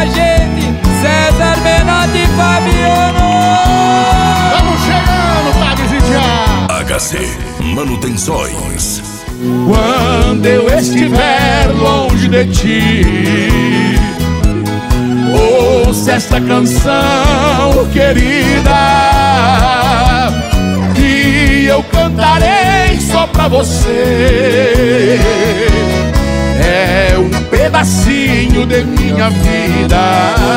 a gente, César Menotti e Fabiano. Estamos chegando, Tabs e Thiago. HC Manutenções. Quando eu estiver longe de ti, ouça esta canção, querida, que eu cantarei só pra você. É um pedacinho de minha vida.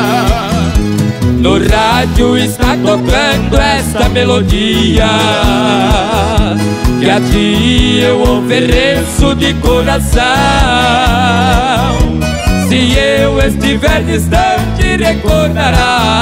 No rádio está tocando esta melodia, que a ti eu ofereço de coração. Se eu estiver distante, recordarás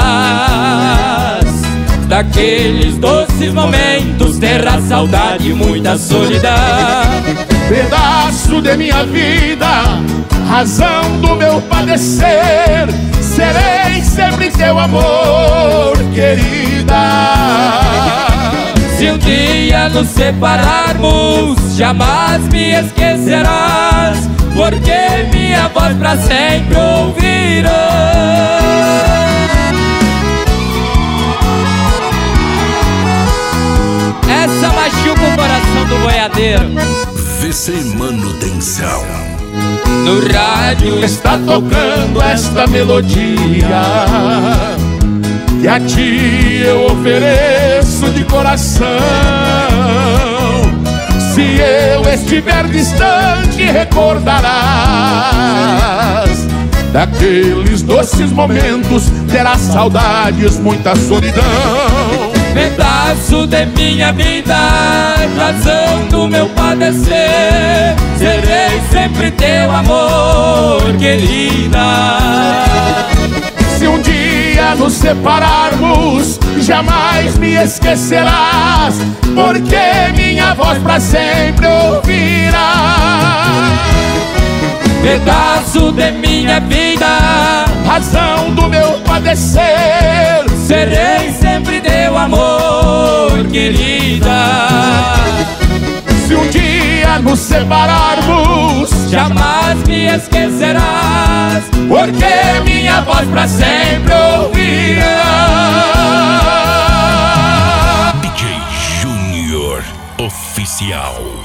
daqueles doces momentos, terra, saudade e muita solidão. Pedaço de minha vida, razão do meu padecer, serei sempre teu amor, querida. Se um dia nos separarmos, jamais me esquecerás, porque minha voz pra sempre ouvirás. Essa machuca o coração do boiadeiro. VC Manutenção. No rádio está tocando esta melodia, que a ti eu ofereço de coração. Se eu estiver distante, recordarás daqueles doces momentos, terás saudades, muita solidão. Pedaço de minha vida, razão do meu padecer, serei sempre teu amor, querida. Se um dia nos separarmos, jamais me esquecerás, porque minha voz pra sempre ouvirás. Pedaço de minha vida, razão do meu padecer, serei sempre teu amor, querida. Se um dia nos separarmos, jamais me esquecerás, porque minha voz pra sempre ouvirás. DJ Júnior Oficial.